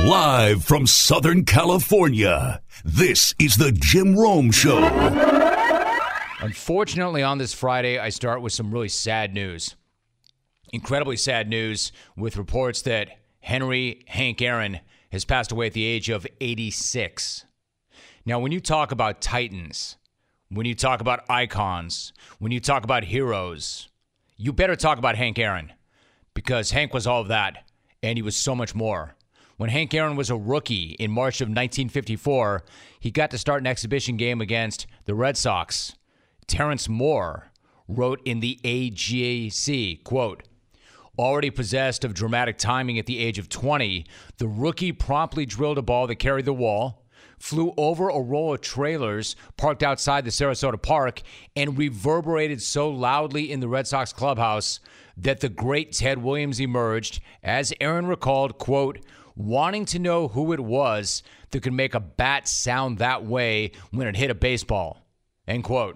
Live from Southern California, this is the Jim Rome Show. Unfortunately, on this Friday, I start with some really sad news. Incredibly sad news with reports that Hank Aaron has passed away at the age of 86. Now, when you talk about titans, when you talk about icons, when you talk about heroes, you better talk about Hank Aaron, because Hank was all of that, and he was so much more. When Hank Aaron was a rookie in March of 1954, he got to start an exhibition game against the Red Sox. Terrence Moore wrote in the AJC, quote, "Already possessed of dramatic timing at the age of 20, the rookie promptly drilled a ball that carried the wall, flew over a row of trailers parked outside the Sarasota Park, and reverberated so loudly in the Red Sox clubhouse that the great Ted Williams emerged, as Aaron recalled, quote, wanting to know who it was that could make a bat sound that way when it hit a baseball," end quote.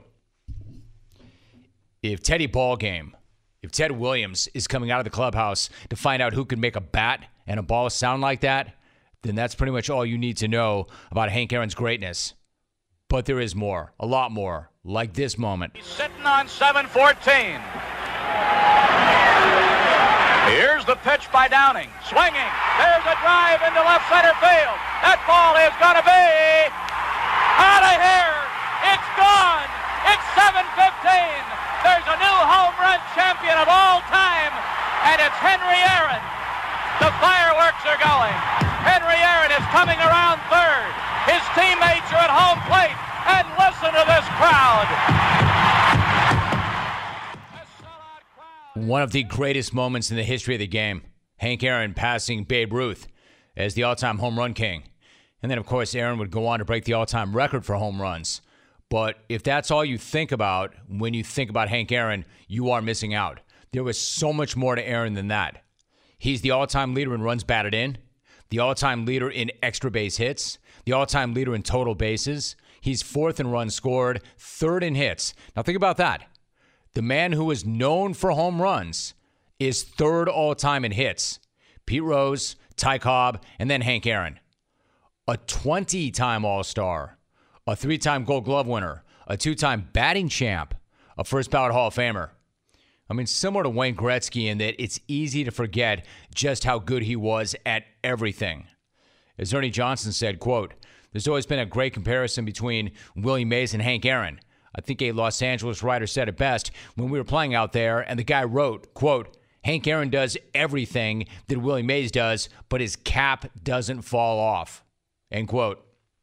If Ted Williams is coming out of the clubhouse to find out who could make a bat and a ball sound like that, then that's pretty much all you need to know about Hank Aaron's greatness. But there is more, a lot more, like this moment. He's sitting on 7-14. Here's the pitch by Downing. Swinging. There's a drive into left center field. That ball is going to be out of here. It's gone. It's 7-15. There's a new home run champion of all time, and it's Henry Aaron. The fireworks are going. Henry Aaron is coming around third. His teammates are at home plate, and listen to this crowd. One of the greatest moments in the history of the game. Hank Aaron passing Babe Ruth as the all-time home run king. And then, of course, Aaron would go on to break the all-time record for home runs. But if that's all you think about when you think about Hank Aaron, you are missing out. There was so much more to Aaron than that. He's the all-time leader in runs batted in, the all-time leader in extra base hits, the all-time leader in total bases. He's fourth in runs scored, third in hits. Now think about that. The man who is known for home runs is third all-time in hits. Pete Rose, Ty Cobb, and then Hank Aaron. A 20-time All-Star, a 3-time Gold Glove winner, a 2-time batting champ, a first-ballot Hall of Famer. I mean, similar to Wayne Gretzky in that it's easy to forget just how good he was at everything. As Ernie Johnson said, quote, "There's always been a great comparison between Willie Mays and Hank Aaron. I think a Los Angeles writer said it best when we were playing out there, and the guy wrote, quote, Hank Aaron does everything that Willie Mays does, but his cap doesn't fall off," end quote.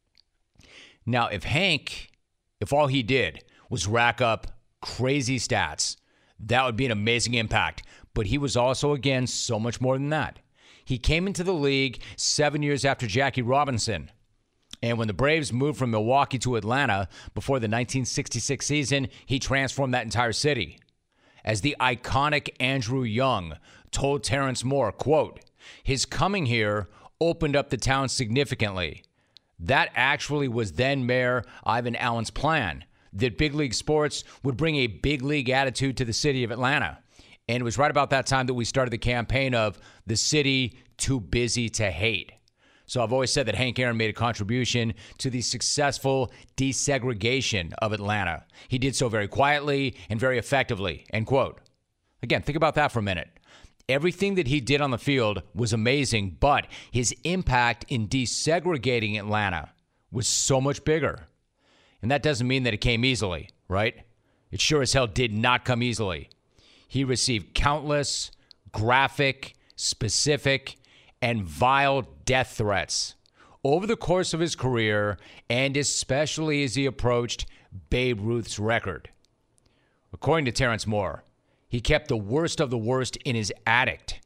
Now, if all he did was rack up crazy stats, that would be an amazing impact. But he was also, again, so much more than that. He came into the league 7 years after Jackie Robinson. And when the Braves moved from Milwaukee to Atlanta before the 1966 season, he transformed that entire city. As the iconic Andrew Young told Terrence Moore, quote, "His coming here opened up the town significantly. That actually was then Mayor Ivan Allen's plan, that big league sports would bring a big league attitude to the city of Atlanta. And it was right about that time that we started the campaign of the city too busy to hate." So I've always said that Hank Aaron made a contribution to the successful desegregation of Atlanta. He did so very quietly and very effectively, end quote. Again, think about that for a minute. Everything that he did on the field was amazing, but his impact in desegregating Atlanta was so much bigger. And that doesn't mean that it came easily, right? It sure as hell did not come easily. He received countless, graphic, specific, and vile death threats over the course of his career, and especially as he approached Babe Ruth's record. According to Terrence Moore, he kept the worst of the worst in his attic.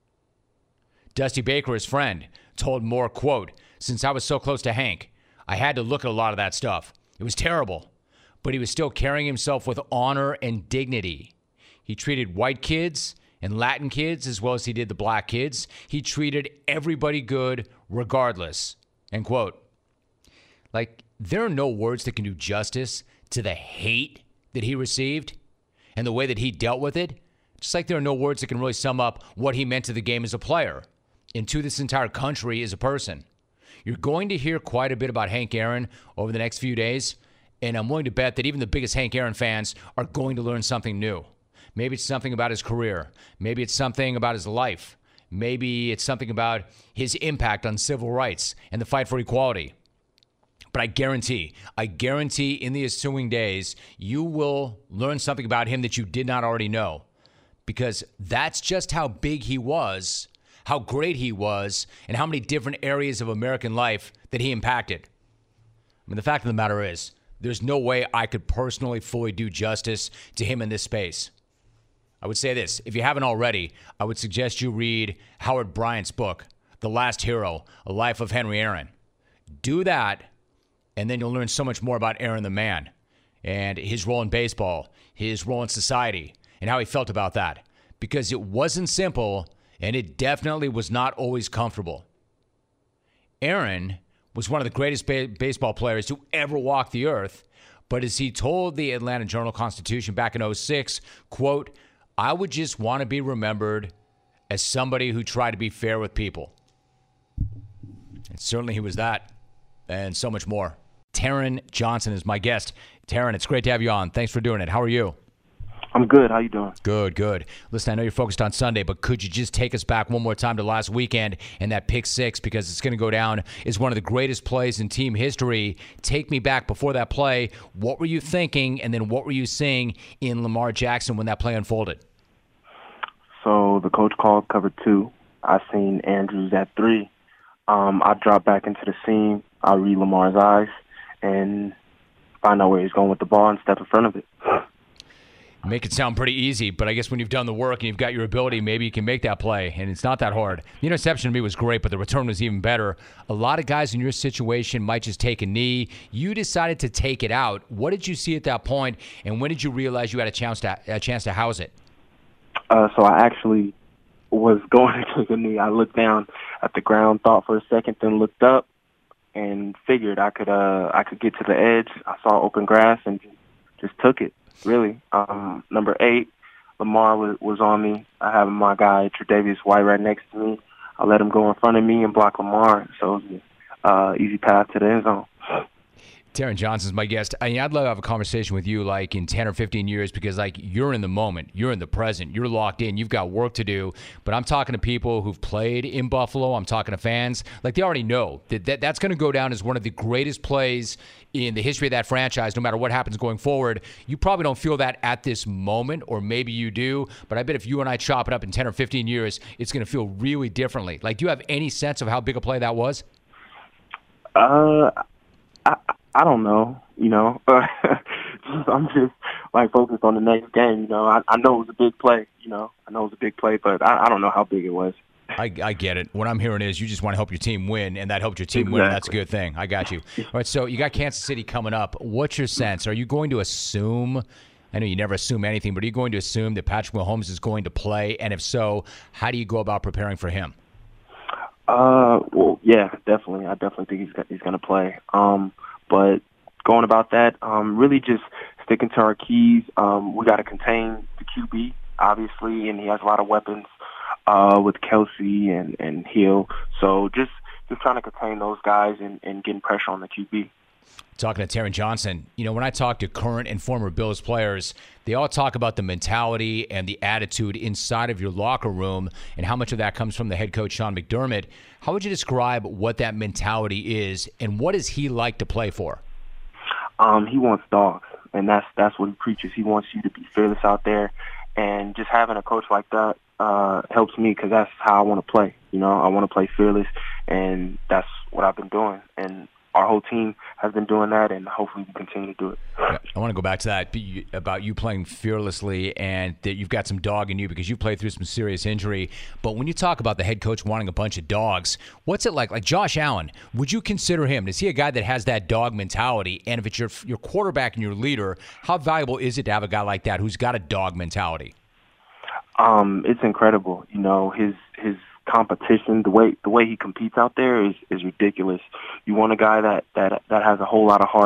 Dusty Baker, his friend, told Moore, quote, "Since I was so close to Hank, I had to look at a lot of that stuff. It was terrible, but he was still carrying himself with honor and dignity. He treated white kids and Latin kids as well as he did the black kids. He treated everybody good regardless," end quote. Like, there are no words that can do justice to the hate that he received and the way that he dealt with it. Just like there are no words that can really sum up what he meant to the game as a player. and to this entire country as a person. You're going to hear quite a bit about Hank Aaron over the next few days, and I'm willing to bet that even the biggest Hank Aaron fans are going to learn something new. Maybe it's something about his career. Maybe it's something about his life. Maybe it's something about his impact on civil rights and the fight for equality. But I guarantee in the ensuing days, you will learn something about him that you did not already know. Because that's just how big he was, how great he was, and how many different areas of American life that he impacted. I mean, the fact of the matter is, there's no way I could personally fully do justice to him in this space. I would say this, if you haven't already, I would suggest you read Howard Bryant's book, The Last Hero, A Life of Henry Aaron. Do that, and then you'll learn so much more about Aaron the man and his role in baseball, his role in society, and how he felt about that. Because it wasn't simple, and it definitely was not always comfortable. Aaron was one of the greatest baseball players to ever walk the earth, but as he told the Atlanta Journal-Constitution back in 2006, quote, "I would just want to be remembered as somebody who tried to be fair with people." And certainly he was that, and so much more. Taron Johnson is my guest. Taron, it's great to have you on. Thanks for doing it. How are you? I'm good. How you doing? Good. Listen, I know you're focused on Sunday, but could you just take us back one more time to last weekend and that pick six, because it's going to go down as one of the greatest plays in team history. Take me back before that play. What were you thinking, and then what were you seeing in Lamar Jackson when that play unfolded? So the coach called cover 2. I seen Andrews at 3. I drop back into the seam. I read Lamar's eyes and find out where he's going with the ball and step in front of it. Make it sound pretty easy, but I guess when you've done the work and you've got your ability, maybe you can make that play, and it's not that hard. The interception to me was great, but the return was even better. A lot of guys in your situation might just take a knee. You decided to take it out. What did you see at that point, and when did you realize you had a chance to house it? So I actually was going to take a knee. I looked down at the ground, thought for a second, then looked up and figured I could get to the edge. I saw open grass and just took it. Really. Number 8, Lamar was on me. I have my guy, Tre'Davious White, right next to me. I let him go in front of me and block Lamar, so it was an easy path to the end zone. Taron Johnson's my guest. I'd love to have a conversation with you like in 10 or 15 years, because like you're in the moment, you're in the present, you're locked in, you've got work to do. But I'm talking to people who've played in Buffalo. I'm talking to fans. Like they already know that's going to go down as one of the greatest plays in the history of that franchise, no matter what happens going forward. You probably don't feel that at this moment, or maybe you do. But I bet if you and I chop it up in 10 or 15 years, it's going to feel really differently. Like, do you have any sense of how big a play that was? I don't know, I'm just like focused on the next game. I know it was a big play. But I don't know how big it was. I get it. What I'm hearing is you just want to help your team win, and that helped your team win. And that's a good thing. I got you. All right, so you got Kansas City coming up. What's your sense? Are you going to assume? I know you never assume anything, but are you going to assume that Patrick Mahomes is going to play? And if so, how do you go about preparing for him? Well, yeah, definitely. I definitely think he's going to play. But going about that, really just sticking to our keys. We got to contain the QB, obviously, and he has a lot of weapons with Kelsey and Hill. So just trying to contain those guys and getting pressure on the QB. Talking to Taron Johnson, when I talk to current and former Bills players, they all talk about the mentality and the attitude inside of your locker room and how much of that comes from the head coach, Sean McDermott. How would you describe what that mentality is, and what does he like to play for? He wants dogs, and that's what he preaches. He wants you to be fearless out there, and just having a coach like that helps me, because that's how I want to play. I want to play fearless, and that's what I've been doing. And our whole team has been doing that, and hopefully we continue to do it. Yeah, I want to go back to that about you playing fearlessly, and that you've got some dog in you because you played through some serious injury. But when you talk about the head coach wanting a bunch of dogs, what's it like? Like Josh Allen, would you consider him? Is he a guy that has that dog mentality? And if it's your quarterback and your leader, how valuable is it to have a guy like that who's got a dog mentality? It's incredible. His competition, the way he competes out there is ridiculous. You want a guy that has a whole lot of heart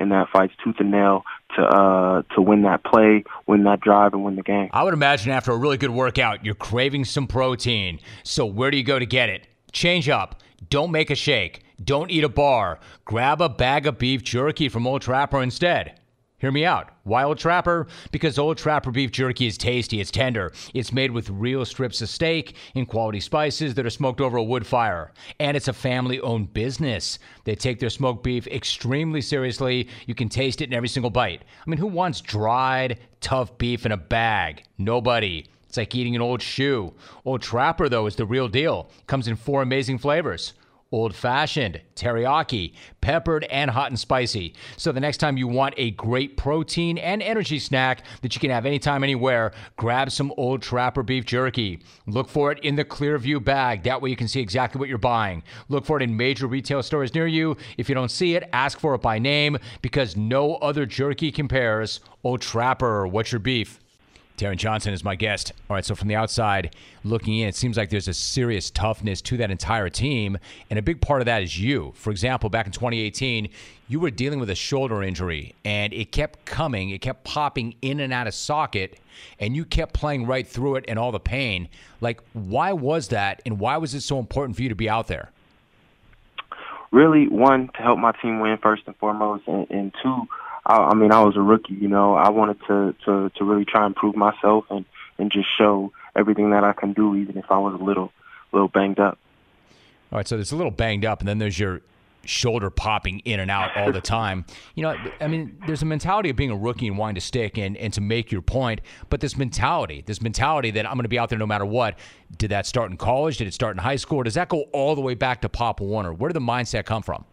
and that fights tooth and nail to win that play, win that drive, and win the game. I would imagine after a really good workout, you're craving some protein. So where do you go to get it? Change up. Don't make a shake. Don't eat a bar. Grab a bag of beef jerky from Old Trapper instead. Hear me out. Why Old Trapper? Because Old Trapper beef jerky is tasty, it's tender. It's made with real strips of steak and quality spices that are smoked over a wood fire. And it's a family-owned business. They take their smoked beef extremely seriously. You can taste it in every single bite. I mean, who wants dried, tough beef in a bag? Nobody. It's like eating an old shoe. Old Trapper, though, is the real deal. Comes in 4 amazing flavors. Old-fashioned, teriyaki, peppered, and hot and spicy. So the next time you want a great protein and energy snack that you can have anytime, anywhere, grab some Old Trapper beef jerky. Look for it in the Clearview bag. That way you can see exactly what you're buying. Look for it in major retail stores near you. If you don't see it, ask for it by name because no other jerky compares. Old Trapper, what's your beef? Taron Johnson is my guest. All right, so from the outside looking in, it seems like there's a serious toughness to that entire team, and a big part of that is you. For example, back in 2018, you were dealing with a shoulder injury, and it kept coming, it kept popping in and out of socket, and you kept playing right through it and all the pain. Like, why was that, and why was it so important for you to be out there? Really, one, to help my team win first and foremost, and two, I mean, I was a rookie, you know. I wanted to really try and prove myself and just show everything that I can do, even if I was a little banged up. All right, so it's a little banged up, and then there's your shoulder popping in and out all the time. You know, I mean, there's a mentality of being a rookie and wanting to stick and to make your point, but this mentality that I'm going to be out there no matter what, did that start in college? Did it start in high school? Or does that go all the way back to Pop Warner? Where did the mindset come from?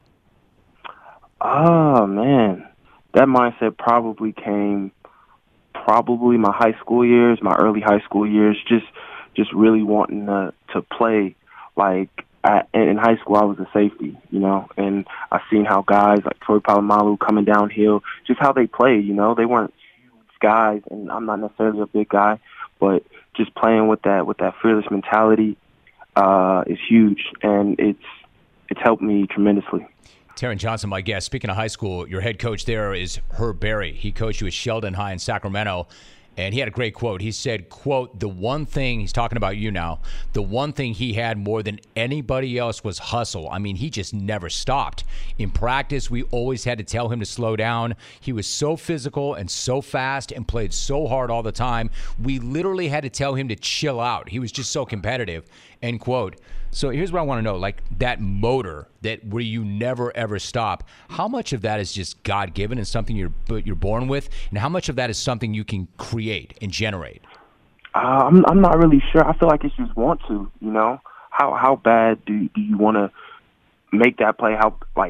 Oh, man. That mindset probably came my high school years, my early high school years, just really wanting to play. Like, in high school, I was a safety, you know, and I seen how guys like Troy Polamalu coming downhill, just how they play, you know. They weren't huge guys, and I'm not necessarily a big guy, but just playing with that fearless mentality is huge, and it's helped me tremendously. Taron Johnson, my guest. Speaking of high school, your head coach there is Herb Berry. He coached you at Sheldon High in Sacramento, and he had a great quote. He said, quote, the one thing, he's talking about you now, the one thing he had more than anybody else was hustle. I mean, he just never stopped. In practice, we always had to tell him to slow down. He was so physical and so fast and played so hard all the time. We literally had to tell him to chill out. He was just so competitive, end quote. So here's what I want to know, like that motor that where you never ever stop, how much of that is just God-given and something you're born with, and how much of that is something you can create and generate? I'm not really sure. I feel like it's just want to, you know. How bad do you want to make that play?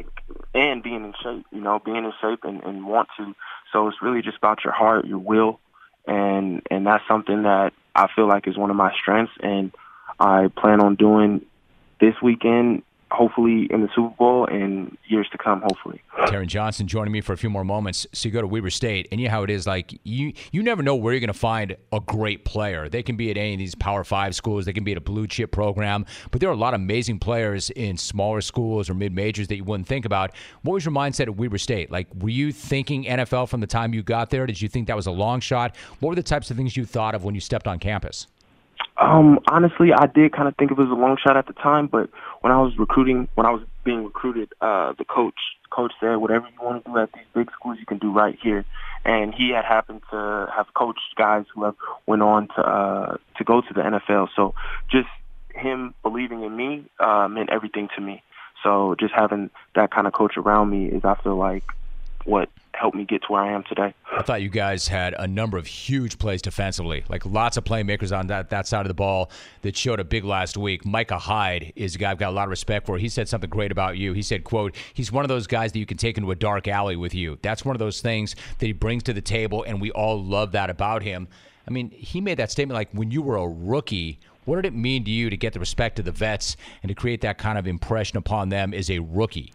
And being in shape, you know, and want to. So it's really just about your heart, your will, and that's something that I feel like is one of my strengths, and I plan on doing this weekend, hopefully in the Super Bowl, and years to come, hopefully. Taron Johnson joining me for a few more moments. So you go to Weber State, and you know how it is. Like you never know where you're going to find a great player. They can be at any of these Power 5 schools. They can be at a blue chip program. But there are a lot of amazing players in smaller schools or mid-majors that you wouldn't think about. What was your mindset at Weber State? Like, were you thinking NFL from the time you got there? Did you think that was a long shot? What were the types of things you thought of when you stepped on campus? Honestly, I did kind of think it was a long shot at the time, but when I was being recruited, the coach said, whatever you want to do at these big schools, you can do right here. And he had happened to have coached guys who have went on to go to the NFL. So just him believing in me meant everything to me. So just having that kind of coach around me is, I feel like, what helped me get to where I am today. I thought you guys had a number of huge plays defensively, like lots of playmakers on that side of the ball that showed up big last week. Micah Hyde is a guy I've got a lot of respect for. He said something great about you. He said, quote, he's one of those guys that you can take into a dark alley with you. That's one of those things that he brings to the table, and we all love that about him. I mean, he made that statement like when you were a rookie. What did it mean to you to get the respect of the vets and to create that kind of impression upon them as a rookie?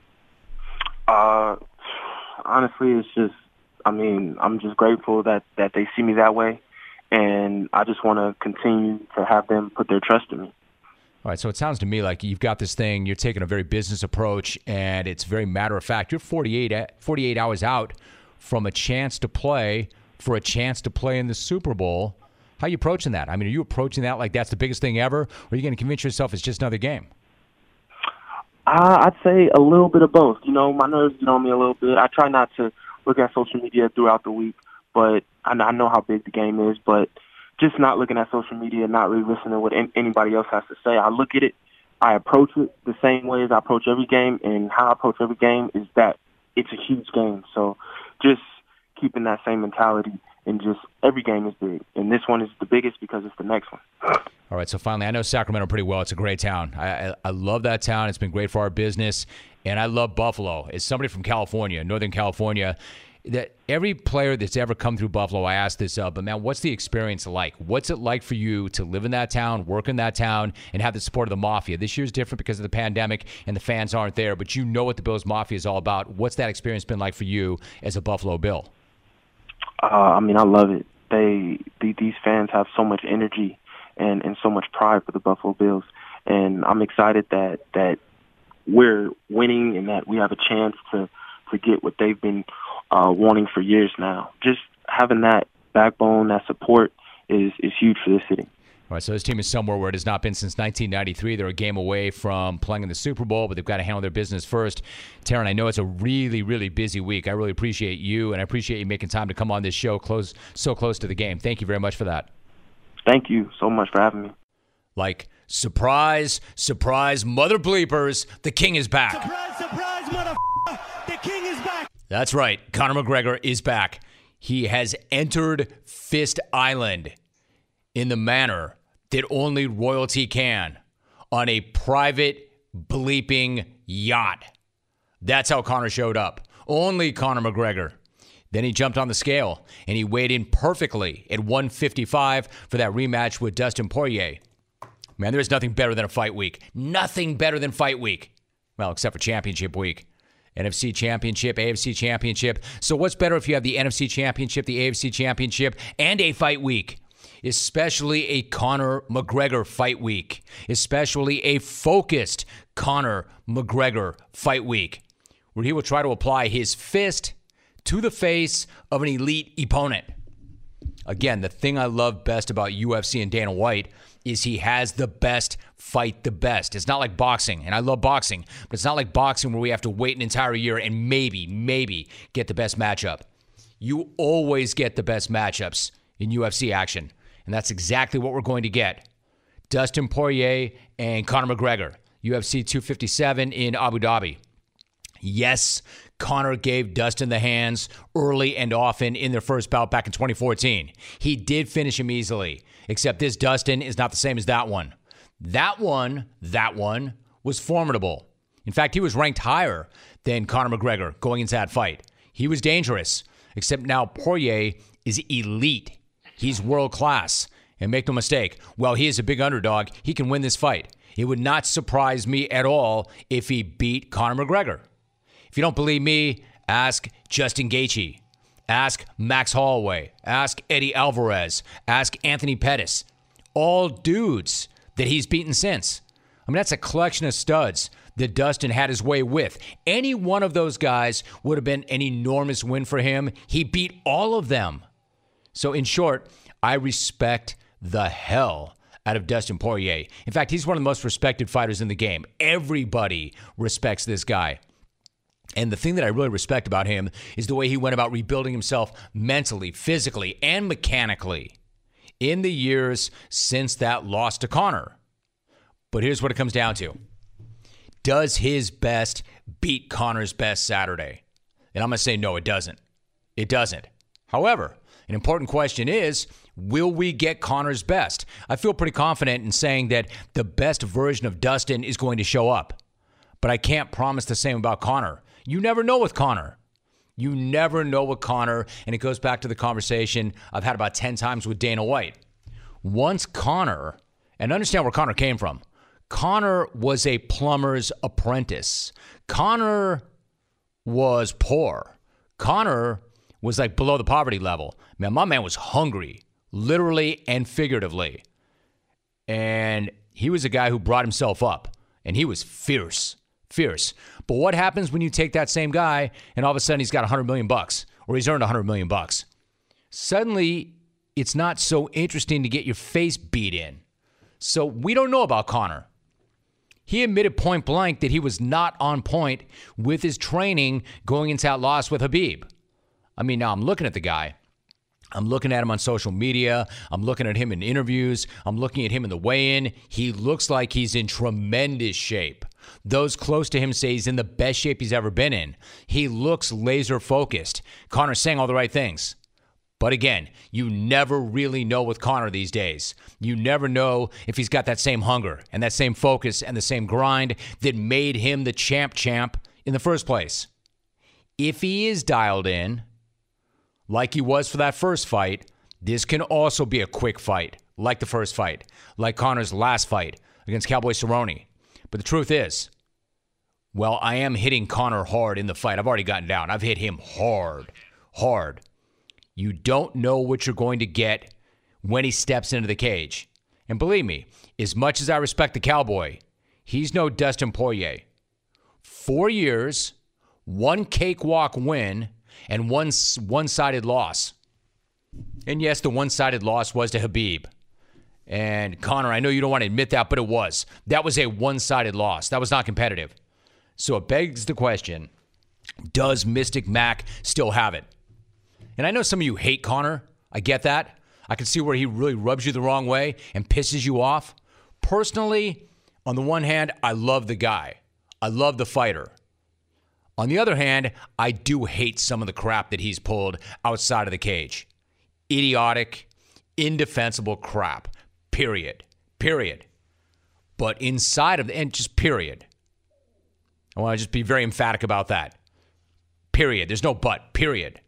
Honestly, it's just, I mean, I'm just grateful that they see me that way, and I just want to continue to have them put their trust in me. All right, so it sounds to me like you've got this thing, you're taking a very business approach, and it's very matter of fact. You're 48 hours out from a chance to play in the Super Bowl. How are you approaching that? I mean, are you approaching that like that's the biggest thing ever, or are you going to convince yourself it's just another game? I'd say a little bit of both. My nerves get on me a little bit. I try not to look at social media throughout the week, but I know how big the game is, but just not looking at social media, not really listening to what anybody else has to say. I look at it, I approach it the same way as I approach every game, and how I approach every game is that it's a huge game. So just keeping that same mentality, and just every game is big. And this one is the biggest because it's the next one. All right, so finally, I know Sacramento pretty well. It's a great town. I love that town. It's been great for our business, and I love Buffalo. As somebody from California, Northern California, that every player that's ever come through Buffalo, I ask this but man, what's the experience like? What's it like for you to live in that town, work in that town, and have the support of the Mafia? This year's different because of the pandemic and the fans aren't there, but you know what the Bills Mafia is all about. What's that experience been like for you as a Buffalo Bill? I love it. These fans have so much energy and so much pride for the Buffalo Bills, and I'm excited that we're winning and that we have a chance to get what they've been wanting for years now. Just having that backbone, that support is huge for this city. All right, so this team is somewhere where it has not been since 1993. They're a game away from playing in the Super Bowl, but they've got to handle their business first. Taryn, I know it's a really, really busy week. I really appreciate you, and I appreciate you making time to come on this show so close to the game. Thank you very much for that. Thank you so much for having me. Like, surprise, surprise, mother bleepers, the king is back. Surprise, surprise, motherfucker, the king is back. That's right, Conor McGregor is back. He has entered Fist Island in the manner that only royalty can, on a private bleeping yacht. That's how Conor showed up. Only Conor McGregor. Then he jumped on the scale, and he weighed in perfectly at 155 for that rematch with Dustin Poirier. Man, there's nothing better than a fight week. Nothing better than fight week. Well, except for championship week. NFC Championship, AFC Championship. So what's better if you have the NFC Championship, the AFC Championship, and a fight week? Especially a Conor McGregor fight week. Especially a focused Conor McGregor fight week, where he will try to apply his fist to the face of an elite opponent. Again, the thing I love best about UFC and Dana White is he has the best fight the best. It's not like boxing, and I love boxing, but it's not like boxing where we have to wait an entire year and maybe get the best matchup. You always get the best matchups in UFC action, and that's exactly what we're going to get. Dustin Poirier and Conor McGregor, UFC 257 in Abu Dhabi. Yes, Conor gave Dustin the hands early and often in their first bout back in 2014. He did finish him easily, except this Dustin is not the same as that one. That one was formidable. In fact, he was ranked higher than Conor McGregor going into that fight. He was dangerous, except now Poirier is elite. He's world class. And make no mistake, while he is a big underdog, he can win this fight. It would not surprise me at all if he beat Conor McGregor. If you don't believe me, ask Justin Gaethje. Ask Max Holloway. Ask Eddie Alvarez. Ask Anthony Pettis. All dudes that he's beaten since. I mean, that's a collection of studs that Dustin had his way with. Any one of those guys would have been an enormous win for him. He beat all of them. So in short, I respect the hell out of Dustin Poirier. In fact, he's one of the most respected fighters in the game. Everybody respects this guy. And the thing that I really respect about him is the way he went about rebuilding himself mentally, physically, and mechanically in the years since that loss to Conor. But here's what it comes down to. Does his best beat Conor's best Saturday? And I'm going to say no, it doesn't. It doesn't. However, an important question is, will we get Conor's best? I feel pretty confident in saying that the best version of Dustin is going to show up. But I can't promise the same about Conor. You never know with Conor. You never know with Conor, and it goes back to the conversation I've had about 10 times with Dana White. Once Conor, and understand where Conor came from, Conor was a plumber's apprentice. Conor was poor. Conor was like below the poverty level. Man, my man was hungry, literally and figuratively. And he was a guy who brought himself up, and he was fierce. But what happens when you take that same guy and all of a sudden he's got $100 million or he's earned $100 million? Suddenly, it's not so interesting to get your face beat in. So we don't know about Conor. He admitted point blank that he was not on point with his training going into that loss with Khabib. I mean, now I'm looking at the guy. I'm looking at him on social media. I'm looking at him in interviews. I'm looking at him in the weigh-in. He looks like he's in tremendous shape. Those close to him say he's in the best shape he's ever been in. He looks laser-focused. Conor's saying all the right things. But again, you never really know with Conor these days. You never know if he's got that same hunger and that same focus and the same grind that made him the champ in the first place. If he is dialed in, like he was for that first fight, this can also be a quick fight, like the first fight, like Conor's last fight against Cowboy Cerrone. But the truth is, well, I am hitting Conor hard in the fight. I've already gotten down. I've hit him hard. You don't know what you're going to get when he steps into the cage. And believe me, as much as I respect the Cowboy, he's no Dustin Poirier. 4 years, one cakewalk win, and one one-sided loss. And yes, the one-sided loss was to Khabib. And Conor, I know you don't want to admit that, but it was. That was a one-sided loss. That was not competitive. So it begs the question, does Mystic Mac still have it? And I know some of you hate Conor. I get that. I can see where he really rubs you the wrong way and pisses you off. Personally, on the one hand, I love the guy. I love the fighter. On the other hand, I do hate some of the crap that he's pulled outside of the cage. Idiotic, indefensible crap. Period. But inside of the, and just period. I want to just be very emphatic about that. Period. There's no but. Period.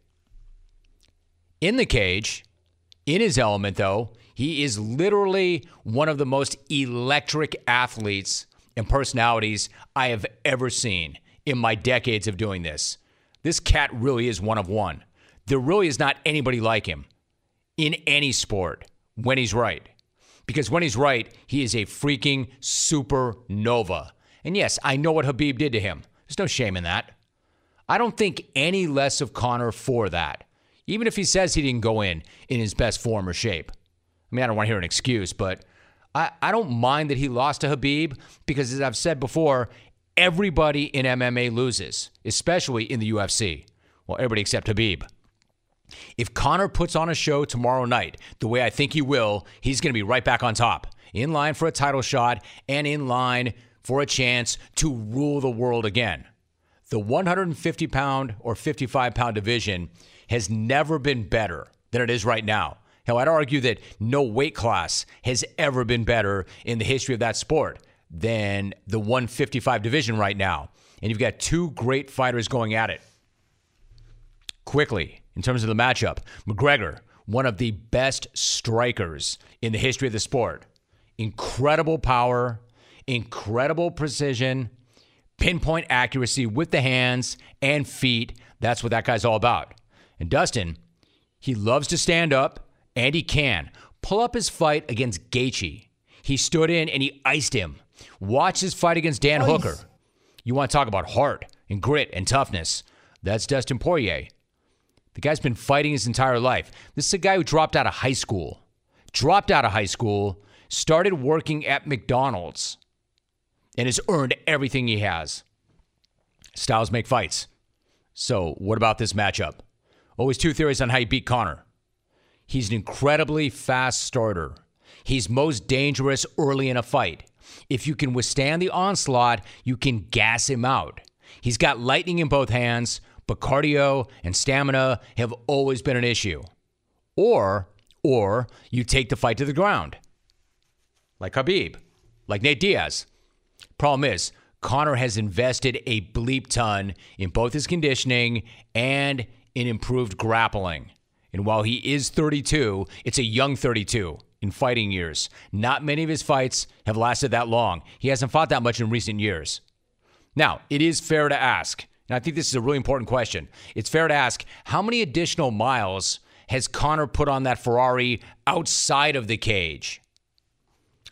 In the cage, in his element, though, he is literally one of the most electric athletes and personalities I have ever seen in my decades of doing this. This cat really is one of one. There really is not anybody like him in any sport when he's right. Because when he's right, he is a freaking supernova. And yes, I know what Khabib did to him. There's no shame in that. I don't think any less of Conor for that. Even if he says he didn't go in his best form or shape. I mean, I don't want to hear an excuse, but I don't mind that he lost to Khabib because, as I've said before, everybody in MMA loses, especially in the UFC. Well, everybody except Khabib. If Conor puts on a show tomorrow night, the way I think he will, he's going to be right back on top, in line for a title shot and in line for a chance to rule the world again. The 150-pound or 55-pound division has never been better than it is right now. Hell, I'd argue that no weight class has ever been better in the history of that sport than the 155 division right now. And you've got two great fighters going at it. Quickly, in terms of the matchup, McGregor, one of the best strikers in the history of the sport. Incredible power, incredible precision, pinpoint accuracy with the hands and feet. That's what that guy's all about. And Dustin, he loves to stand up, and he can. Pull up his fight against Gaethje. He stood in and he iced him. Watch his fight against Dan Hooker. You want to talk about heart and grit and toughness. That's Dustin Poirier. The guy's been fighting his entire life. This is a guy who dropped out of high school. Started working at McDonald's, and has earned everything he has. Styles make fights. So what about this matchup? Always two theories on how you beat Conor. He's an incredibly fast starter. He's most dangerous early in a fight. If you can withstand the onslaught, you can gas him out. He's got lightning in both hands, but cardio and stamina have always been an issue. Or you take the fight to the ground. Like Khabib, like Nate Diaz. Problem is, Conor has invested a bleep ton in both his conditioning and in improved grappling. And while he is 32, it's a young 32 in fighting years. Not many of his fights have lasted that long. He hasn't fought that much in recent years. Now, it is fair to ask, and I think this is a really important question. It's fair to ask, how many additional miles has Conor put on that Ferrari outside of the cage?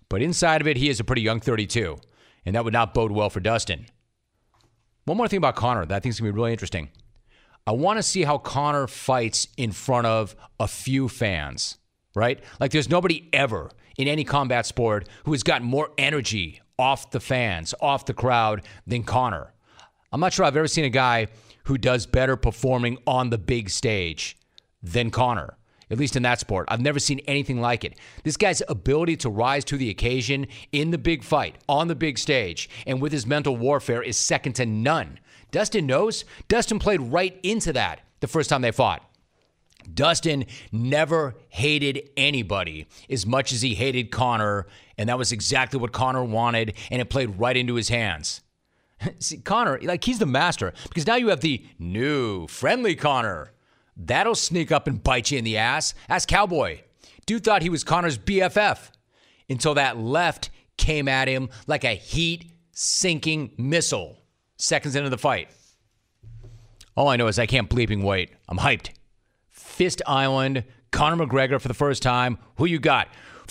But inside of it, he is a pretty young 32, and that would not bode well for Dustin. One more thing about Conor that I think is going to be really interesting. I want to see how Conor fights in front of a few fans, right? Like there's nobody ever in any combat sport who has gotten more energy off the fans, off the crowd than Conor. I'm not sure I've ever seen a guy who does better performing on the big stage than Conor, at least in that sport. I've never seen anything like it. This guy's ability to rise to the occasion in the big fight, on the big stage, and with his mental warfare is second to none. Dustin knows. Dustin played right into that the first time they fought. Dustin never hated anybody as much as he hated Conor, and that was exactly what Conor wanted, and it played right into his hands. See, Conor, like he's the master, because now you have the new, friendly Conor. That'll sneak up and bite you in the ass. Ask Cowboy. Dude thought he was Conor's BFF until that left came at him like a heat-sinking missile seconds into the fight. All I know is I can't bleeping wait. I'm hyped. Fist Island, Conor McGregor for the first time. Who you got?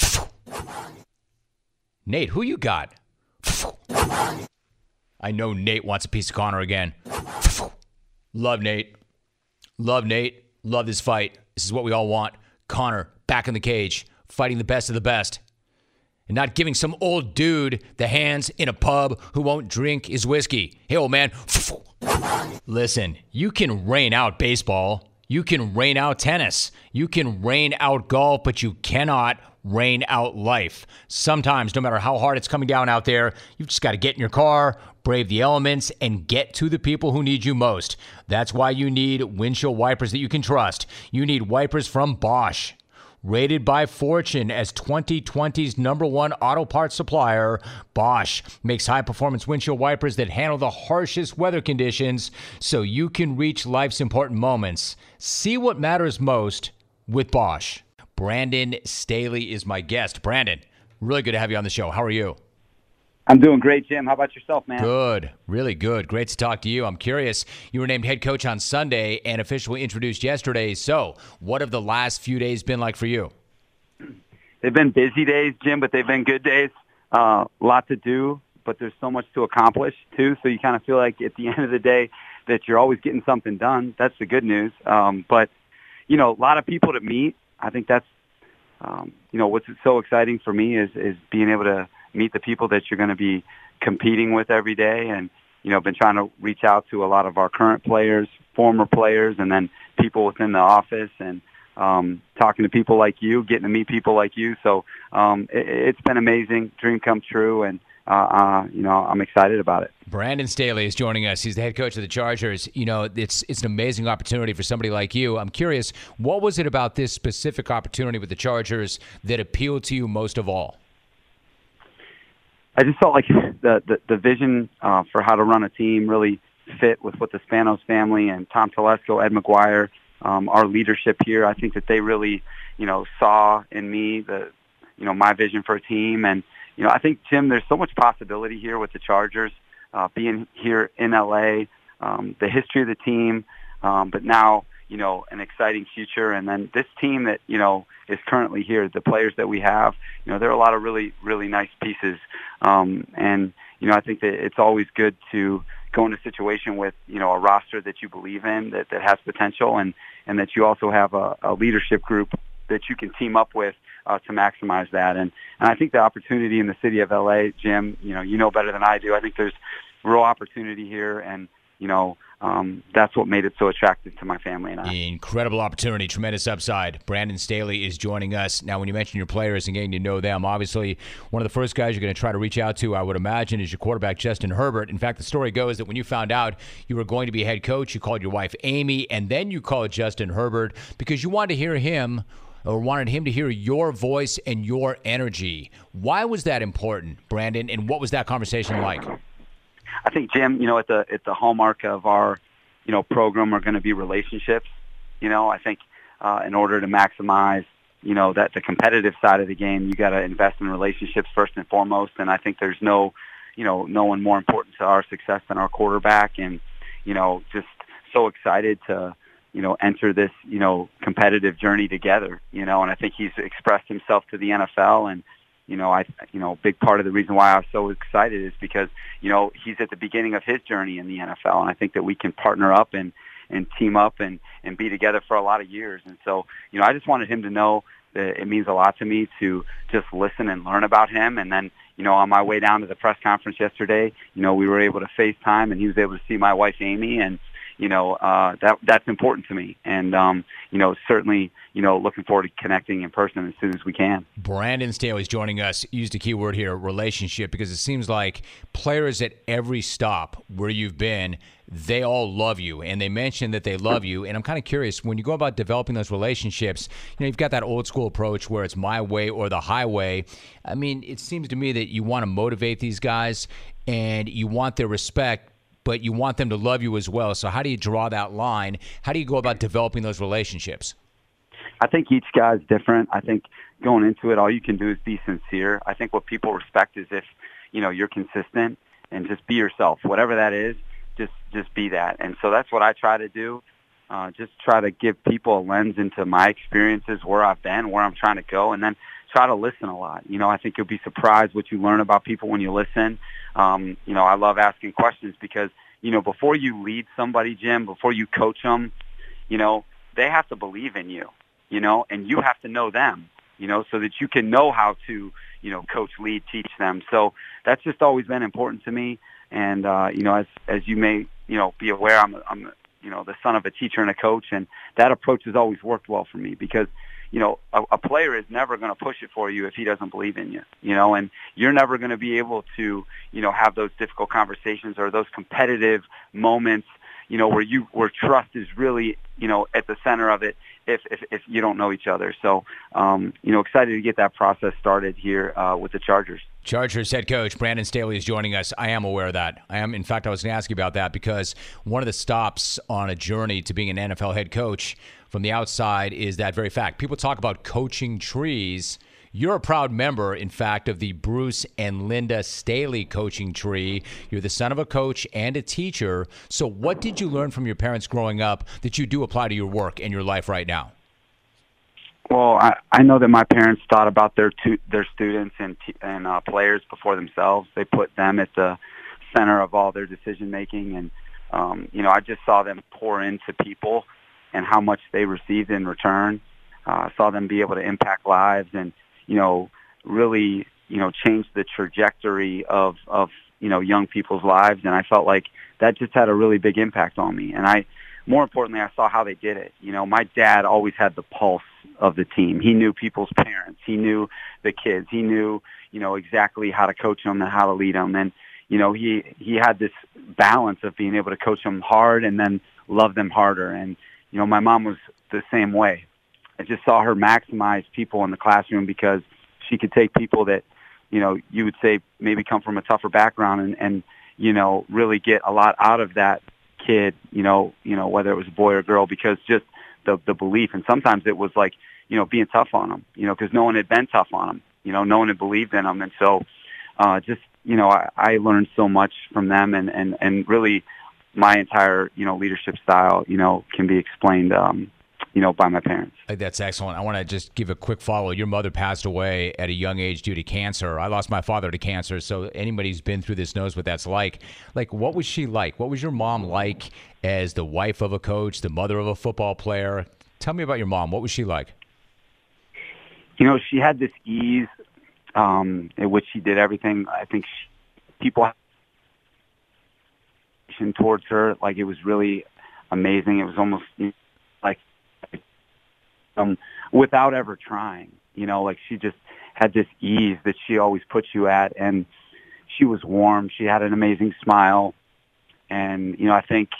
Nate, who you got? I know Nate wants a piece of Conor again. Love Nate. Love Nate. Love this fight. This is what we all want. Conor back in the cage, fighting the best of the best. And not giving some old dude the hands in a pub who won't drink his whiskey. Hey, old man. Listen, you can rain out baseball. You can rain out tennis. You can rain out golf, but you cannot rain out life. Sometimes, no matter how hard it's coming down out there, you've just got to get in your car, brave the elements, and get to the people who need you most. That's why you need windshield wipers that you can trust. You need wipers from Bosch. Rated by Fortune as 2020's #1 auto parts supplier, Bosch makes high-performance windshield wipers that handle the harshest weather conditions so you can reach life's important moments. See what matters most with Bosch. Brandon Staley is my guest. Brandon, really good to have you on the show. How are you? I'm doing great, Jim. How about yourself, man? Good. Really good. Great to talk to you. I'm curious, you were named head coach on Sunday and officially introduced yesterday. So what have the last few days been like for you? They've been busy days, Jim, but they've been good days. Lot to do, but there's so much to accomplish, too. So you kind of feel like at the end of the day that you're always getting something done. That's the good news. But, you know, a lot of people to meet. I think that's, what's so exciting for me is being able to meet the people that you're going to be competing with every day. And, been trying to reach out to a lot of our current players, former players, and then people within the office and talking to people like you, getting to meet people like you. So it's been amazing, dream come true, and, I'm excited about it. Brandon Staley is joining us. He's the head coach of the Chargers. It's an amazing opportunity for somebody like you. I'm curious, what was it about this specific opportunity with the Chargers that appealed to you most of all? I just felt like the vision for how to run a team really fit with what the Spanos family and Tom Telesco, Ed McGuire, our leadership here. I think that they really, saw in me my vision for a team. And, I think, Jim, there's so much possibility here with the Chargers being here in L.A., the history of the team, but now, an exciting future. And then this team that, is currently here, the players that we have, there are a lot of really, really nice pieces. And, I think that it's always good to go in a situation with, a roster that you believe in, that has potential, and that you also have a leadership group that you can team up with to maximize that. And I think the opportunity in the city of L.A., Jim, you know better than I do. I think there's real opportunity here, and, that's what made it so attractive to my family and I. Incredible opportunity, tremendous upside. Brandon Staley is joining us. Now, when you mention your players and getting to know them, obviously one of the first guys you're going to try to reach out to, I would imagine, is your quarterback, Justin Herbert. In fact, the story goes that when you found out you were going to be head coach, you called your wife, Amy, and then you called Justin Herbert because you wanted to hear him or wanted him to hear your voice and your energy. Why was that important, Brandon, and what was that conversation like? I think, Jim, at the hallmark of our, program are going to be relationships. I think in order to maximize, that the competitive side of the game, you got to invest in relationships first and foremost. And I think there's no one more important to our success than our quarterback. And, just so excited to, enter this, competitive journey together, and I think he's expressed himself to the NFL and, a big part of the reason why I was so excited is because, he's at the beginning of his journey in the NFL, and I think that we can partner up and team up and be together for a lot of years. And so, I just wanted him to know that it means a lot to me to just listen and learn about him. And then, on my way down to the press conference yesterday, we were able to FaceTime, and he was able to see my wife, Amy, and that's important to me. And, certainly, looking forward to connecting in person as soon as we can. Brandon Staley is joining us. Used a key word here, relationship, because it seems like players at every stop where you've been, they all love you, and they mention that they love you. And I'm kind of curious, when you go about developing those relationships, you've got that old school approach where it's my way or the highway. I mean, it seems to me that you want to motivate these guys and you want their respect, but you want them to love you as well. So how do you draw that line? How do you go about developing those relationships? I think each guy's different. I think going into it, all you can do is be sincere. I think what people respect is if, you're consistent and just be yourself. Whatever that is, just be that. And so that's what I try to do. Just try to give people a lens into my experiences, where I've been, where I'm trying to go, and then try to listen a lot. I think you'll be surprised what you learn about people when you listen. I love asking questions because, before you lead somebody, Jim, before you coach them, they have to believe in you, and you have to know them, so that you can know how to, coach, lead, teach them. So that's just always been important to me. And, as you may, be aware, I'm the son of a teacher and a coach, and that approach has always worked well for me because, a player is never going to push it for you if he doesn't believe in you, and you're never going to be able to, have those difficult conversations or those competitive moments, where trust is really, at the center of it if you don't know each other. So, excited to get that process started here with the Chargers. Chargers head coach Brandon Staley is joining us. I am aware of that. In fact, I was going to ask you about that because one of the stops on a journey to being an NFL head coach from the outside is that very fact. People talk about coaching trees. You're a proud member, in fact, of the Bruce and Linda Staley coaching tree. You're the son of a coach and a teacher. So what did you learn from your parents growing up that you do apply to your work and your life right now? Well, I know that my parents thought about their students and players before themselves. They put them at the center of all their decision making, and I just saw them pour into people and how much they received in return. I saw them be able to impact lives and really change the trajectory of young people's lives, and I felt like that just had a really big impact on me. And more importantly, I saw how they did it. My dad always had the pulse of the team. He knew people's parents. He knew the kids. He knew, exactly how to coach them and how to lead them. And, he had this balance of being able to coach them hard and then love them harder. And, my mom was the same way. I just saw her maximize people in the classroom because she could take people that, you would say maybe come from a tougher background and really get a lot out of that kid, whether it was a boy or girl, because just the belief. And sometimes it was like, being tough on them, because no one had been tough on them, no one had believed in them. And so I learned so much from them, and really my entire, leadership style, can be explained, by my parents. That's excellent. I want to just give a quick follow. Your mother passed away at a young age due to cancer. I lost my father to cancer, so anybody who's been through this knows what that's like. Like, what was she like? What was your mom like as the wife of a coach, the mother of a football player? Tell me about your mom. What was she like? She had this ease in which she did everything. I think people towards her, like, it was really amazing. It was almost like without ever trying, like she just had this ease that she always puts you at, and she was warm. She had an amazing smile, and I think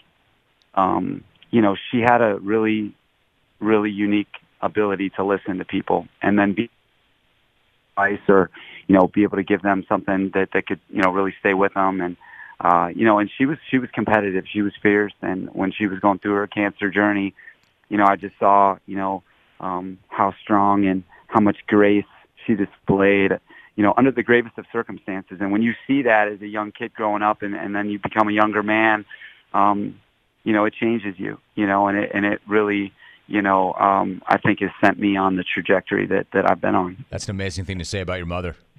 she had a really, really unique ability to listen to people and then be advice or be able to give them something that could really stay with them. And and she was competitive. She was fierce, and when she was going through her cancer journey, I just saw how strong and how much grace she displayed, under the gravest of circumstances. And when you see that as a young kid growing up and then you become a younger man, it changes you, and it really, I think has sent me on the trajectory that I've been on. That's an amazing thing to say about your mother.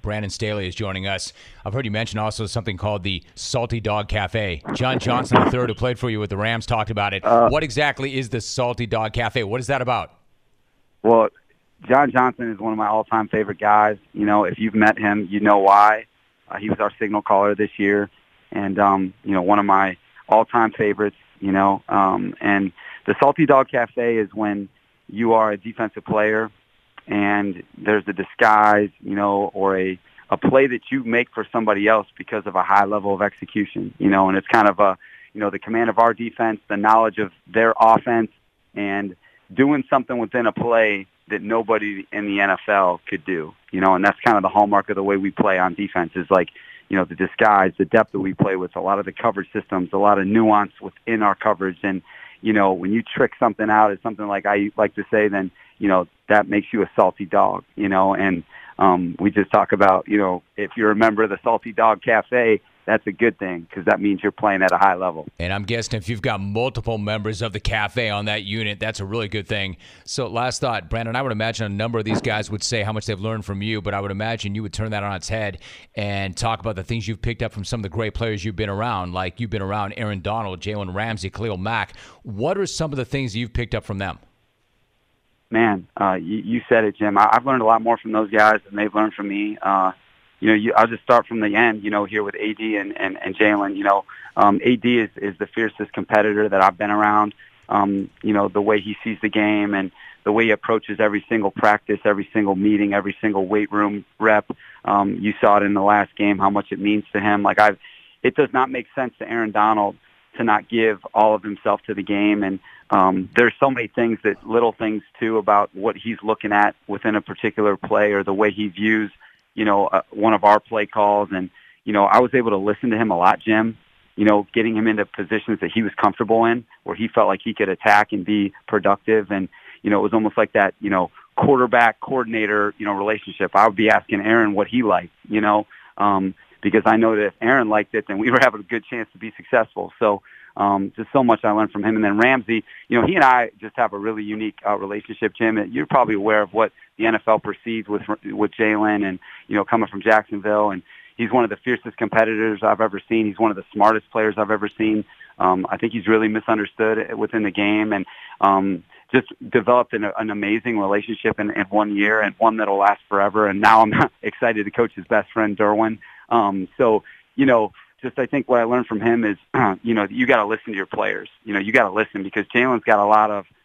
Brandon Staley is joining us. I've heard you mention also something called the Salty Dog Cafe. John Johnson III, who played for you with the Rams, talked about it. What exactly is the Salty Dog Cafe? What is that about? Well, John Johnson is one of my all-time favorite guys. You know, if you've met him, you know why. He was our signal caller this year, and, you know, one of my all-time favorites, you know. And the Salty Dog Cafe is when you are a defensive player and there's a disguise, you know, or a play that you make for somebody else because of a high level of execution, you know, and it's kind of the command of our defense, the knowledge of their offense, and doing something within a play that nobody in the NFL could do, you know, and that's kind of the hallmark of the way we play on defense is like, you know, the disguise, the depth that we play with, a lot of the coverage systems, a lot of nuance within our coverage. And, you know, when you trick something out, it's something like I like to say, then, you know, that makes you a salty dog, you know, and we just talk about, you know, if you're a member of the Salty Dog Cafe, that's a good thing because that means you're playing at a high level. And I'm guessing if you've got multiple members of the cafe on that unit, that's a really good thing. So last thought, Brandon, I would imagine a number of these guys would say how much they've learned from you, but I would imagine you would turn that on its head and talk about the things you've picked up from some of the great players you've been around, like you've been around Aaron Donald, Jalen Ramsey, Khalil Mack. What are some of the things you've picked up from them? Man, you said it, Jim. I've learned a lot more from those guys than they've learned from me. You know, I'll just start from the end, you know, here with AD and Jalen. You know, AD is the fiercest competitor that I've been around. You know, the way he sees the game and the way he approaches every single practice, every single meeting, every single weight room rep. You saw it in the last game, how much it means to him. Like it does not make sense to Aaron Donald to not give all of himself to the game. And there's so many things little things too, about what he's looking at within a particular play or the way he views, you know, one of our play calls. And, you know, I was able to listen to him a lot, Jim, you know, getting him into positions that he was comfortable in where he felt like he could attack and be productive. And, you know, it was almost like that, you know, quarterback coordinator, you know, relationship. I would be asking Aaron what he liked, you know, because I know that if Aaron liked it, then we were having a good chance to be successful. So just so much I learned from him. And then Ramsey, you know, he and I just have a really unique relationship, Jim. You're probably aware of what the NFL perceives with Jalen and, you know, coming from Jacksonville. And he's one of the fiercest competitors I've ever seen. He's one of the smartest players I've ever seen. I think he's really misunderstood within the game and just developed an amazing relationship in 1 year and one that'll last forever. And now I'm excited to coach his best friend, Derwin. So, you know, just I think what I learned from him is, you know, you got to listen to your players. You know, you got to listen because Jalen's got a lot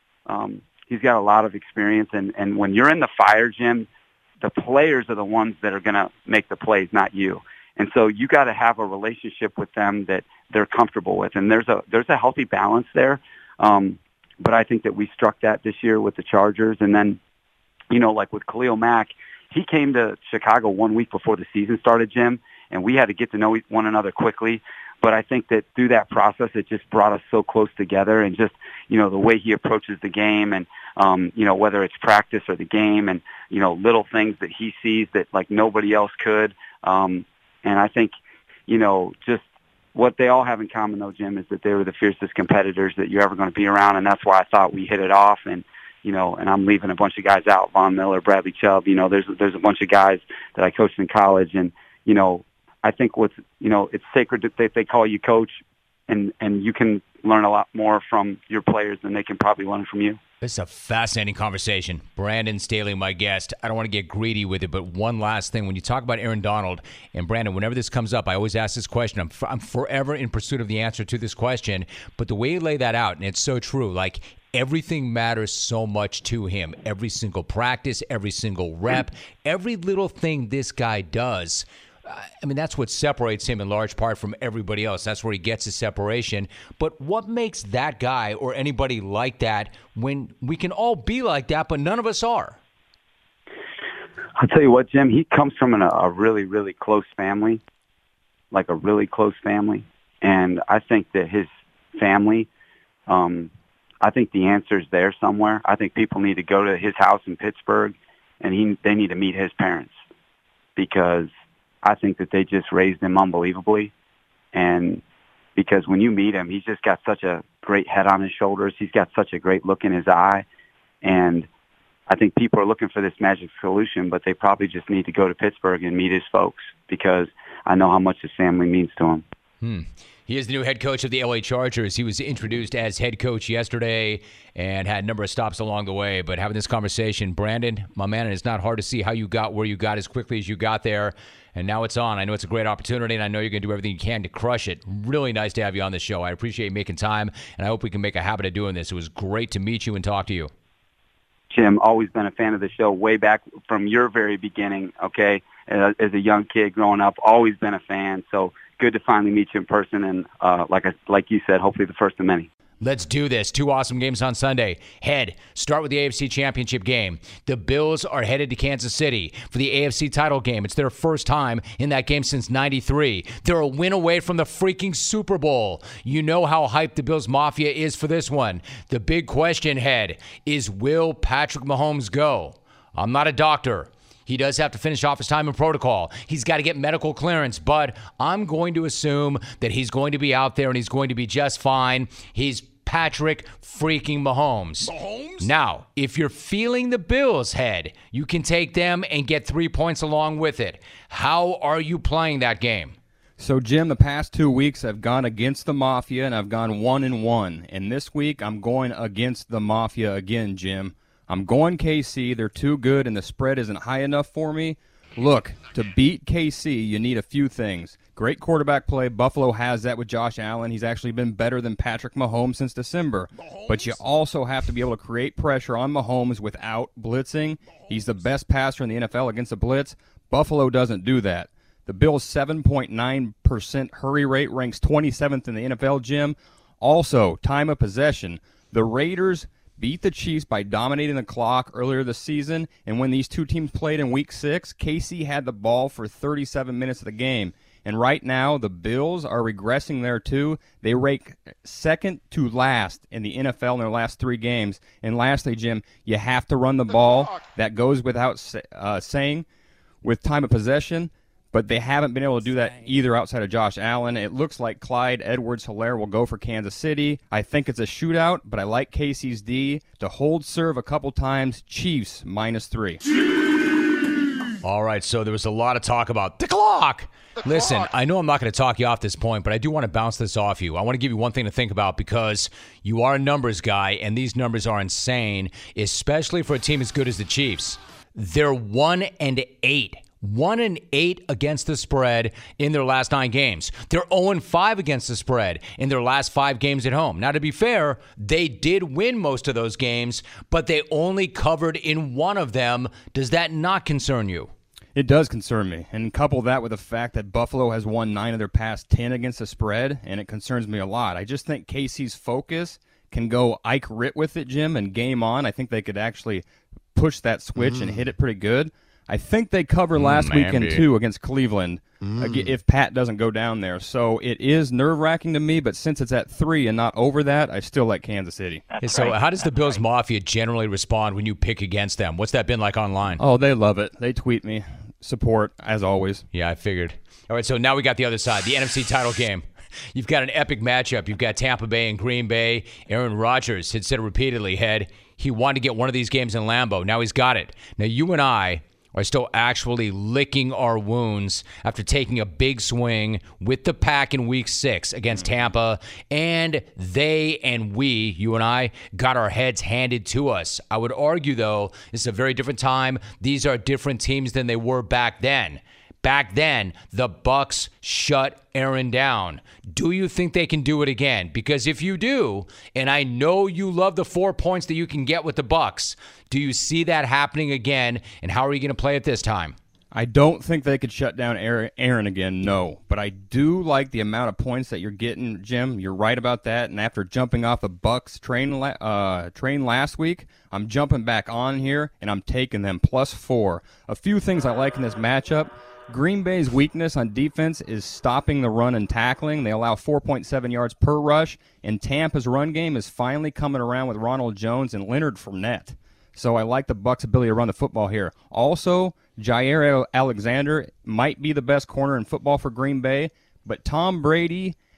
of experience. And when you're in the fire, Jim, the players are the ones that are going to make the plays, not you. And so you got to have a relationship with them that they're comfortable with. And there's a healthy balance there. But I think that we struck that this year with the Chargers. And then, you know, like with Khalil Mack, he came to Chicago 1 week before the season started, Jim, and we had to get to know one another quickly. But I think that through that process, it just brought us so close together and just, you know, the way he approaches the game and, you know, whether it's practice or the game and, you know, little things that he sees that like nobody else could. And I think, you know, just what they all have in common, though, Jim, is that they were the fiercest competitors that you're ever going to be around. And that's why I thought we hit it off. And, you know, and I'm leaving a bunch of guys out, Von Miller, Bradley Chubb. You know, there's a bunch of guys that I coached in college. And, you know, I think it's sacred that they call you coach, and you can learn a lot more from your players than they can probably learn from you. This is a fascinating conversation. Brandon Staley, my guest. I don't want to get greedy with it, but one last thing. When you talk about Aaron Donald, and Brandon, whenever this comes up, I always ask this question. I'm forever in pursuit of the answer to this question, but the way you lay that out, and it's so true, like everything matters so much to him. Every single practice, every single rep, every little thing this guy does. I mean, that's what separates him in large part from everybody else. That's where he gets his separation. But what makes that guy or anybody like that when we can all be like that, but none of us are? I'll tell you what, Jim, he comes from a really, really close family, like a really close family. And I think that his family, I think the answer's there somewhere. I think people need to go to his house in Pittsburgh, and they need to meet his parents because I think that they just raised him unbelievably. And because when you meet him, he's just got such a great head on his shoulders. He's got such a great look in his eye. And I think people are looking for this magic solution, but they probably just need to go to Pittsburgh and meet his folks, because I know how much his family means to him. He is the new head coach of the LA Chargers. He was introduced as head coach yesterday and had a number of stops along the way. But having this conversation, Brandon, my man, and it's not hard to see how you got where you got as quickly as you got there. And now it's on. I know it's a great opportunity, and I know you're going to do everything you can to crush it. Really nice to have you on the show. I appreciate you making time, and I hope we can make a habit of doing this. It was great to meet you and talk to you. Jim, always been a fan of the show way back from your very beginning, okay? As a young kid growing up, always been a fan. So good to finally meet you in person, and like you said, hopefully the first of many. Let's do this. 2 awesome games on Sunday. Start with the AFC Championship game. The Bills are headed to Kansas City for the AFC title game. It's their first time in that game since '93. They're a win away from the freaking Super Bowl. You know how hyped the Bills Mafia is for this one. The big question, is will Patrick Mahomes go? I'm not a doctor. He does have to finish off his time in protocol. He's got to get medical clearance, but I'm going to assume that he's going to be out there and he's going to be just fine. He's Patrick freaking Mahomes. Now, if you're feeling the Bills' you can take them and get 3 points along with it. How are you playing that game? So, Jim, the past 2 weeks I've gone against the Mafia and I've gone 1-1. And this week I'm going against the Mafia again, Jim. I'm going KC. They're too good, and the spread isn't high enough for me. Look, to beat KC, you need a few things. Great quarterback play. Buffalo has that with Josh Allen. He's actually been better than Patrick Mahomes since December. But you also have to be able to create pressure on Mahomes without blitzing. He's the best passer in the NFL against the blitz. Buffalo doesn't do that. The Bills' 7.9% hurry rate ranks 27th in the NFL, Jim. Also, time of possession. The Raiders beat the Chiefs by dominating the clock earlier this season, and when these two teams played in Week 6, KC had the ball for 37 minutes of the game. And right now, the Bills are regressing there too. They rank second to last in the NFL in their last 3 games. And lastly, Jim, you have to run the ball. That goes without saying with time of possession. But they haven't been able to do that either outside of Josh Allen. It looks like Clyde Edwards-Helaire will go for Kansas City. I think it's a shootout, but I like KC's D to hold serve a couple times. Chiefs -3. All right, so there was a lot of talk about the clock. Listen, I know I'm not going to talk you off this point, but I do want to bounce this off you. I want to give you one thing to think about, because you are a numbers guy, and these numbers are insane, especially for a team as good as the Chiefs. They're 1-8. 1-8 against the spread in their last 9 games. They're 0-5 against the spread in their last 5 games at home. Now, to be fair, they did win most of those games, but they only covered in 1 of them. Does that not concern you? It does concern me, and couple that with the fact that Buffalo has won 9 of their past 10 against the spread, and it concerns me a lot. I just think KC's focus can go Ike Ritt with it, Jim, and game on. I think they could actually push that switch and hit it pretty good. I think they covered last weekend, too, against Cleveland, if Pat doesn't go down there. So it is nerve-wracking to me, but since it's at 3 and not over that, I still like Kansas City. So how does the Bills Mafia generally respond when you pick against them? What's that been like online? Oh, they love it. They tweet me. Support, as always. Yeah, I figured. All right, so now we got the other side, the NFC title game. You've got an epic matchup. You've got Tampa Bay and Green Bay. Aaron Rodgers had said repeatedly, he wanted to get one of these games in Lambeau. Now he's got it. Now you and I are still actually licking our wounds after taking a big swing with the pack in Week 6 against Tampa, and they and we, you and I, got our heads handed to us. I would argue, though, this is a very different time. These are different teams than they were back then. Back then, the Bucs shut Aaron down. Do you think they can do it again? Because if you do, and I know you love the 4 points that you can get with the Bucs, do you see that happening again, and how are you going to play it this time? I don't think they could shut down Aaron again, no. But I do like the amount of points that you're getting, Jim. You're right about that. And after jumping off the Bucs train last week, I'm jumping back on here, and I'm taking them +4. A few things I like in this matchup. Green Bay's weakness on defense is stopping the run and tackling. They allow 4.7 yards per rush, and Tampa's run game is finally coming around with Ronald Jones and Leonard Fournette. So I like the Bucs' ability to run the football here. Also, Jair Alexander might be the best corner in football for Green Bay, but Tom Brady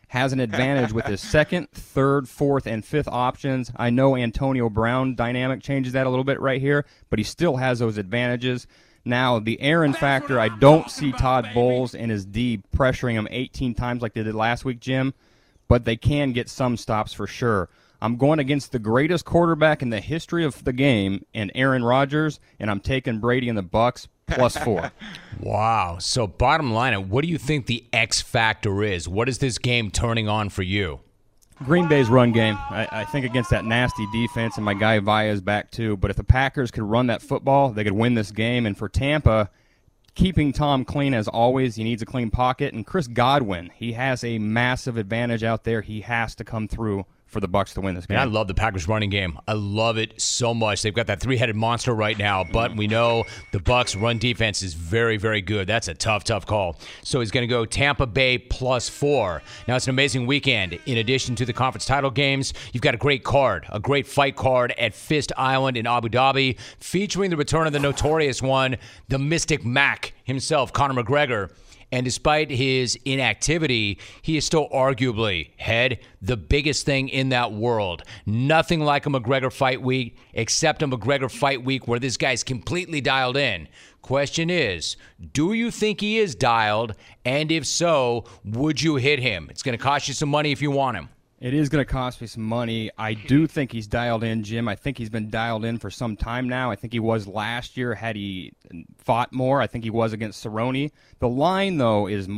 has an advantage with his second, third, fourth, and fifth options. I know Antonio Brown dynamic changes that a little bit right here, but he still has those advantages. Now, the Aaron factor, I don't see Todd Bowles and his D pressuring him 18 times like they did last week, Jim, but they can get some stops for sure. I'm going against the greatest quarterback in the history of the game, and Aaron Rodgers, and I'm taking Brady and the Bucks +4. Wow. So bottom line, what do you think the X factor is? What is this game turning on for you? Green Bay's run game. I think against that nasty defense, and my guy Valla's back too. But if the Packers could run that football, they could win this game. And for Tampa, keeping Tom clean as always, he needs a clean pocket. And Chris Godwin, he has a massive advantage out there. He has to come through for the Bucs to win this game. Man, I love the Packers running game. I love it so much. They've got that three-headed monster right now, but we know the Bucs run defense is very, very good. That's a tough call. So he's going to go Tampa Bay +4. Now, it's an amazing weekend. In addition to the conference title games, you've got a great card, a great fight card at Fist Island in Abu Dhabi, featuring the return of the notorious one, the Mystic Mac himself, Conor McGregor. And despite his inactivity, he is still arguably, the biggest thing in that world. Nothing like a McGregor fight week, except a McGregor fight week where this guy's completely dialed in. Question is, do you think he is dialed? And if so, would you hit him? It's going to cost you some money if you want him. It is going to cost me some money. I do think he's dialed in, Jim. I think he's been dialed in for some time now. I think he was last year had he fought more. I think he was against Cerrone. The line, though, is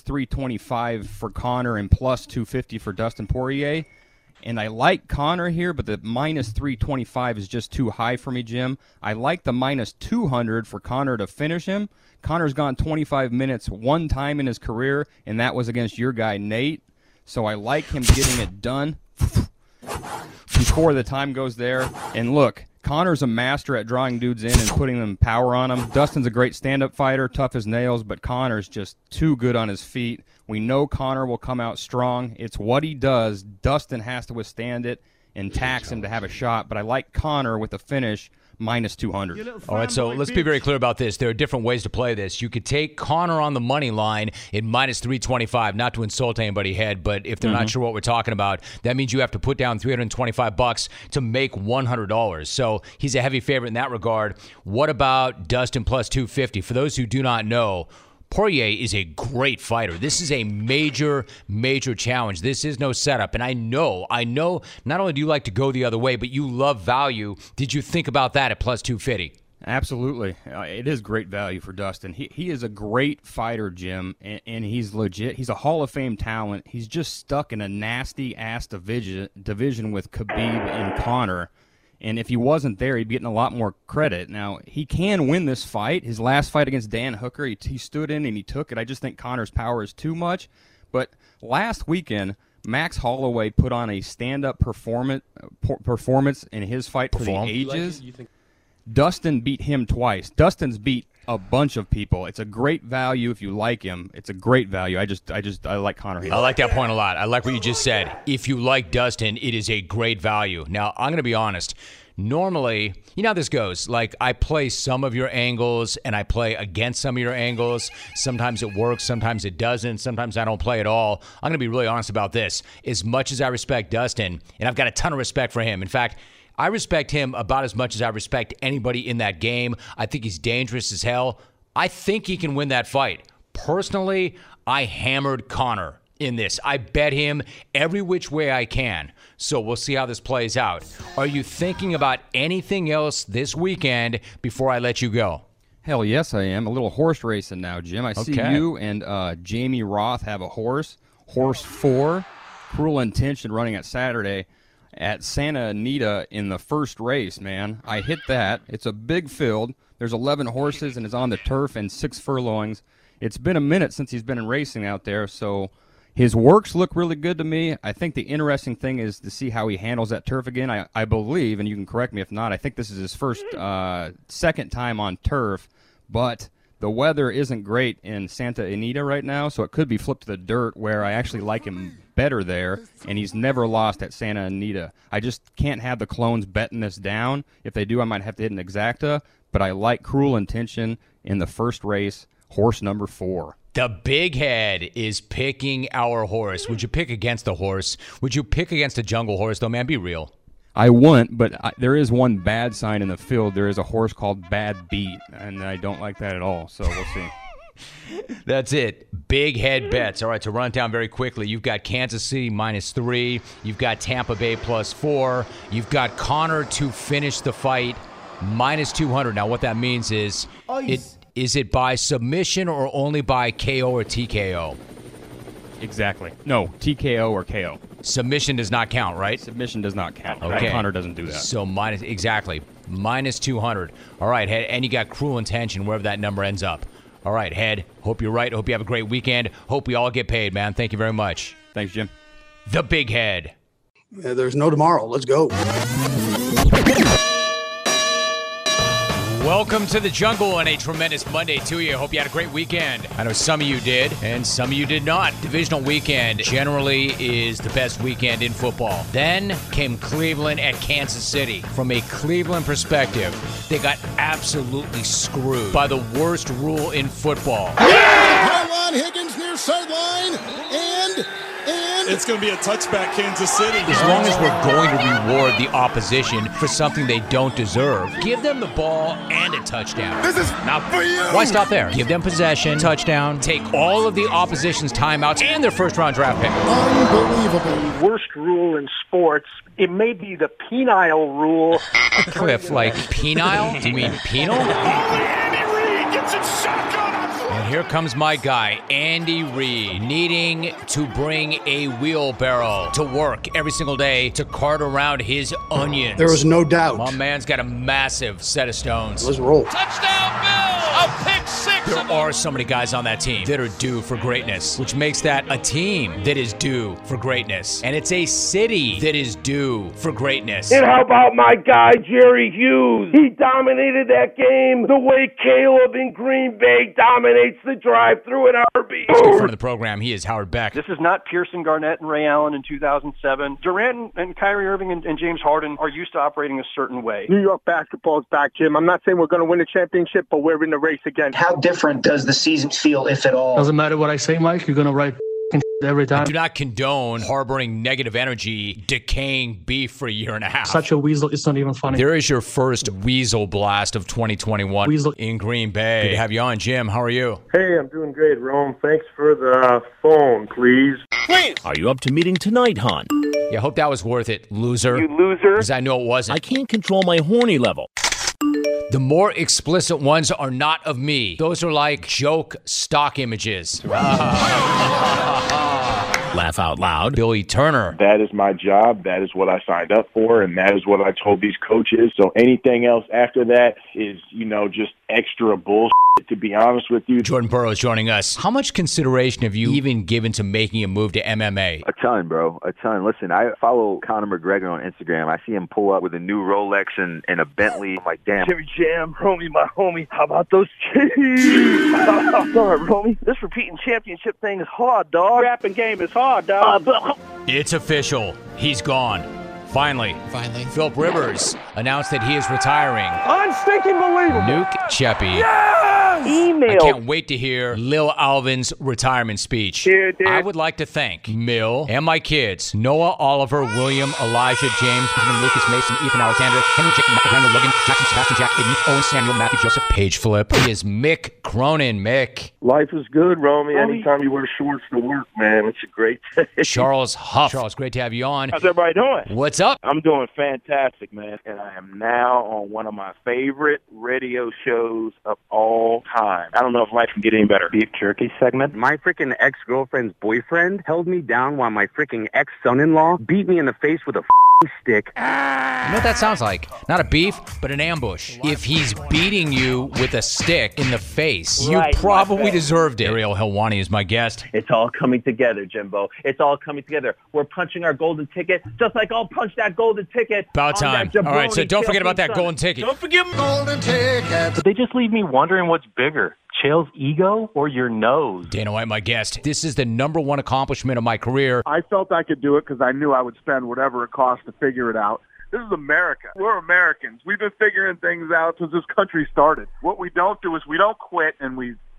-325 for Conor and +250 for Dustin Poirier. And I like Conor here, but the -325 is just too high for me, Jim. I like the -200 for Conor to finish him. Conor's gone 25 minutes one time in his career, and that was against your guy, Nate. So I like him getting it done before the time goes there. And look, Conor's a master at drawing dudes in and putting them power on them. Dustin's a great stand-up fighter, tough as nails, but Conor's just too good on his feet. We know Conor will come out strong. It's what he does. Dustin has to withstand it and tax him to have a shot. But I like Conor with a finish -200. All right, so let's be very clear about this. There are different ways to play this. You could take Conor on the money line at -325, not to insult anybody, but if they're not sure what we're talking about, that means you have to put down $325 to make $100. So he's a heavy favorite in that regard. What about Dustin +250? For those who do not know, Poirier is a great fighter. This is a major challenge. This is no setup. And I know, not only do you like to go the other way, but you love value. Did you think about that at +250? Absolutely. It is great value for Dustin. He is a great fighter, Jim, and he's legit. He's a Hall of Fame talent. He's just stuck in a nasty-ass division with Khabib and Conor. And if he wasn't there, he'd be getting a lot more credit. Now, he can win this fight. His last fight against Dan Hooker, he stood in and he took it. I just think Conor's power is too much. But last weekend, Max Holloway put on a stand-up performance in his fight for the ages. Dustin beat him twice. Dustin's beat a bunch of people. It's a great value if you like him. It's a great value. I like Conor here. I like that point a lot. I like what you just said. If you like Dustin, it is a great value. Now, I'm going to be honest. Normally, you know how this goes. Like, I play some of your angles, and I play against some of your angles. Sometimes it works. Sometimes it doesn't. Sometimes I don't play at all. I'm going to be really honest about this. As much as I respect Dustin, and I've got a ton of respect for him. In fact, I respect him about as much as I respect anybody in that game. I think he's dangerous as hell. I think he can win that fight. Personally, I hammered Conor in this. I bet him every which way I can. So we'll see how this plays out. Are you thinking about anything else this weekend before I let you go? Hell yes, I am. A little horse racing now, Jim. I see you and Jamie Roth have a horse. Horse 4, Cruel Intention, running at Saturday at Santa Anita in the first race, man. I hit that. It's a big field. There's 11 horses, and it's on the turf and 6 furlongs. It's been a minute since he's been in racing out there, so his works look really good to me. I think the interesting thing is to see how he handles that turf again. I believe, and you can correct me if not, I think this is his second time on turf, but the weather isn't great in Santa Anita right now, so it could be flipped to the dirt, where I actually like him better there, and he's never lost at Santa Anita. I just can't have the clones betting this down. If they do, I might have to hit an exacta, but I like Cruel Intention in the first race, horse number 4. The big head is picking our horse. Would you pick against the horse? Would you pick against a jungle horse, though, man? Be real. I wouldn't, but there is one bad sign in the field. There is a horse called Bad Beat, and I don't like that at all, so we'll see. That's it. Big head bets. All right, to run it down very quickly, you've got Kansas City -3. You've got Tampa Bay +4. You've got Conor to finish the fight -200. Now, what that means is, is it by submission or only by KO or TKO? Exactly. No, TKO or KO. Submission does not count, right? Submission does not count. Okay. Conor doesn't do that. So -200. All right, Head, and you got Cruel Intention, wherever that number ends up. All right, Head, hope you're right. Hope you have a great weekend. Hope we all get paid, man. Thank you very much. Thanks, Jim. The Big Head. There's no tomorrow. Let's go. Welcome to the jungle and a tremendous Monday to you. Hope you had a great weekend. I know some of you did, and some of you did not. Divisional weekend generally is the best weekend in football. Then came Cleveland at Kansas City. From a Cleveland perspective, they got absolutely screwed by the worst rule in football. Tyron Higgins near sideline, and it's going to be a touchback, Kansas City. As long as we're going to reward the opposition for something they don't deserve, give them the ball and a touchdown. This is now, for you. Why stop there? Give them possession, touchdown, take all of the opposition's timeouts and their first-round draft pick. Unbelievable. Worst rule in sports. It may be the penile rule. Cliff, like penile? Do you mean penal? Andy Reid gets it shotgun. And here comes my guy, Andy Reid, needing to bring a wheelbarrow to work every single day to cart around his onions. There was no doubt. My man's got a massive set of stones. Let's roll. Touchdown, Bill! A pick six. There are so many guys on that team that are due for greatness, which makes that a team that is due for greatness. And it's a city that is due for greatness. And how about my guy, Jerry Hughes? He dominated that game the way Caleb in Green Bay dominates the drive-thru in Arby's. Let's go in front of the program. He is Howard Beck. This is not Pearson, Garnett, and Ray Allen in 2007. Durant and Kyrie Irving and James Harden are used to operating a certain way. New York basketball is back, Jim. I'm not saying we're going to win the championship, but we're in the race again. How different does the season feel, if at all? Doesn't matter what I say, Mike. You're going to write every time. I do not condone harboring negative energy, decaying beef for a year and a half. Such a weasel, it's not even funny. There is your first weasel blast of 2021 Weasel in Green Bay. Good to have you on, Jim. How are you? Hey, I'm doing great, Rome. Thanks for the phone, please. Are you up to meeting tonight, hon? Yeah, hope that was worth it, loser. You loser. Because I know it wasn't. I can't control my horny level. The more explicit ones are not of me. Those are like joke stock images. Laugh out loud. Billy Turner. That is my job. That is what I signed up for, and that is what I told these coaches. So anything else after that is, just extra bullshit, to be honest with you. Jordan Burroughs joining us. How much consideration have you even given to making a move to MMA? A ton, bro. A ton. Listen, I follow Conor McGregor on Instagram. I see him pull up with a new Rolex and a Bentley. I'm like, damn. Jimmy Jam, Romy, my homie. How about those cheese? Sorry, Romy. This repeating championship thing is hard, dog. Rapping game is hard, dog. It's official. He's gone. Finally, Philip Rivers announced that he is retiring. Unstinking believable. Nuke Cheppy. Yes! Email. I can't wait to hear Lil Alvin's retirement speech. Here, dude. I would like to thank Mill and my kids, Noah, Oliver, William, Elijah, James, Benjamin, Lucas, Mason, Ethan, Alexander, Henry, Jacob, Michael, Randall, Logan, Jackson, Sebastian, Jack, Aiden, Owen, Samuel, Matthew, Joseph, Page Flip. He is Mick Cronin. Mick. Life is good, Romy. Anytime you wear shorts to work, man, it's a great day. Charles Huff. Charles, great to have you on. How's everybody doing? What's up? I'm doing fantastic, man. And I am now on one of my favorite radio shows of all time. I don't know if life can get any better. Beef jerky segment. My freaking ex-girlfriend's boyfriend held me down while my freaking ex-son-in-law beat me in the face with a stick. You know what that sounds like? Not a beef, but an ambush. If he's beating you with a stick in the face, you probably deserved it. Ariel Helwani is my guest. It's all coming together, Jimbo. It's all coming together. We're punching our golden ticket, just like I'll punch that golden ticket. About time. All right, so don't forget about that golden ticket. Don't forget golden ticket. They just leave me wondering what's bigger, Chael's ego or your nose? Dana White, my guest. This is the #1 accomplishment of my career. I felt I could do it because I knew I would spend whatever it cost to figure it out. This is America. We're Americans. We've been figuring things out since this country started. What we don't do is we don't quit and we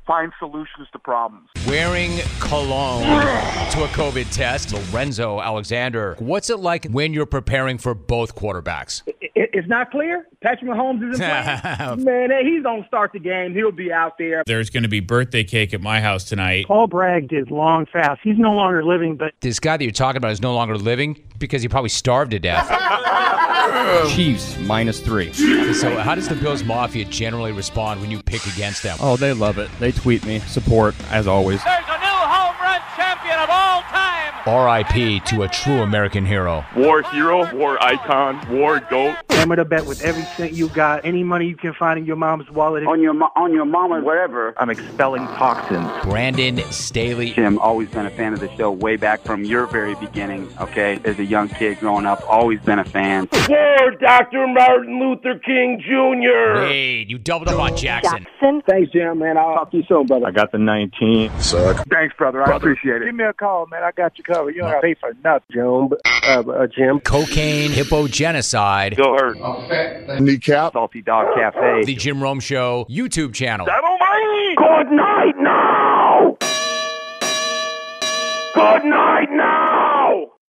find solutions to problems. Wearing cologne to a COVID test. Lorenzo Alexander, what's it like when you're preparing for both quarterbacks? It's not clear. Patrick Mahomes isn't playing. Man, he's going to start the game. He'll be out there. There's going to be birthday cake at my house tonight. Paul bragged his long fast. He's no longer living, but This guy that you're talking about is no longer living because he probably starved to death. Chiefs -3. So how does the Bills Mafia generally respond when you pick against them? Oh, they love it. They tweet me. Support, as always. There's a new home run champion of all time. R.I.P. to a true American hero. War hero, war icon, war goat. Hammer the bet with every cent you got. Any money you can find in your mom's wallet. On your mama, wherever. I'm expelling toxins. Brandon Staley. Jim, always been a fan of the show way back from your very beginning, okay? As a young kid growing up, always been a fan. War Dr. Martin Luther King Jr. Wade, you doubled up on Jackson. Thanks, Jim, man. I'll talk to you soon, brother. I got the 19. Thanks, brother. I appreciate it. Give me a call, man. I got you covered. You don't have to pay for nothing. Jim. Cocaine, hippo genocide. Go hurt. Kneecap. Salty Dog Cafe. The Jim Rome Show YouTube channel. Good night now! Good night now!